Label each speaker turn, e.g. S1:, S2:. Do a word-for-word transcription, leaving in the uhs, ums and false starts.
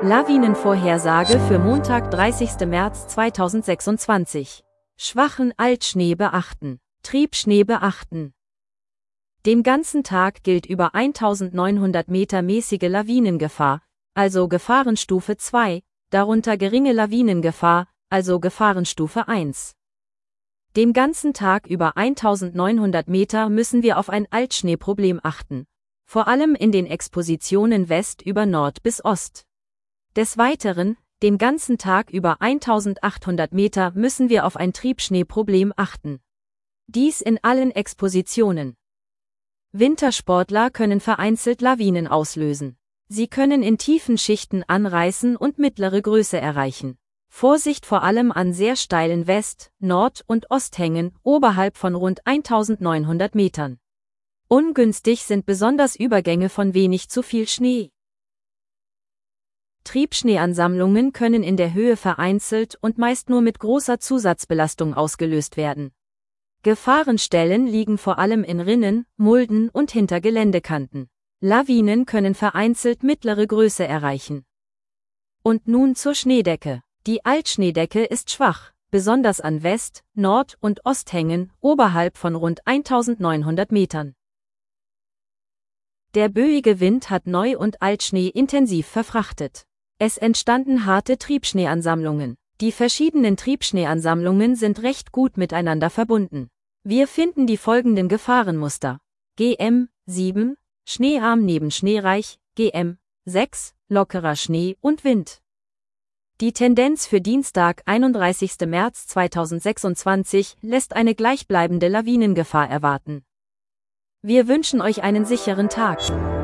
S1: Lawinenvorhersage für Montag, dreißigsten März zweitausendsechsundzwanzig. Schwachen Altschnee beachten. Triebschnee beachten. Den ganzen Tag gilt über eintausendneunhundert Meter mäßige Lawinengefahr, also Gefahrenstufe zwei, darunter geringe Lawinengefahr, also Gefahrenstufe eins. Den ganzen Tag über eintausendneunhundert Meter müssen wir auf ein Altschneeproblem achten, vor allem in den Expositionen West über Nord bis Ost. Des Weiteren, den ganzen Tag über eintausendachthundert Meter müssen wir auf ein Triebschneeproblem achten. Dies in allen Expositionen. Wintersportler können vereinzelt Lawinen auslösen. Sie können in tiefen Schichten anreißen und mittlere Größe erreichen. Vorsicht vor allem an sehr steilen West-, Nord- und Osthängen oberhalb von rund eintausendneunhundert Metern. Ungünstig sind besonders Übergänge von wenig zu viel Schnee. Triebschneeansammlungen können in der Höhe vereinzelt und meist nur mit großer Zusatzbelastung ausgelöst werden. Gefahrenstellen liegen vor allem in Rinnen, Mulden und hinter Geländekanten. Lawinen können vereinzelt mittlere Größe erreichen. Und nun zur Schneedecke. Die Altschneedecke ist schwach, besonders an West-, Nord- und Osthängen oberhalb von rund eintausendneunhundert Metern. Der böige Wind hat Neu- und Altschnee intensiv verfrachtet. Es entstanden harte Triebschneeansammlungen. Die verschiedenen Triebschneeansammlungen sind recht gut miteinander verbunden. Wir finden die folgenden Gefahrenmuster. G M sieben, schneearm neben schneereich, G M sechs, lockerer Schnee und Wind. Die Tendenz für Dienstag, einunddreißigsten März zweitausendsechsundzwanzig, lässt eine gleichbleibende Lawinengefahr erwarten. Wir wünschen euch einen sicheren Tag.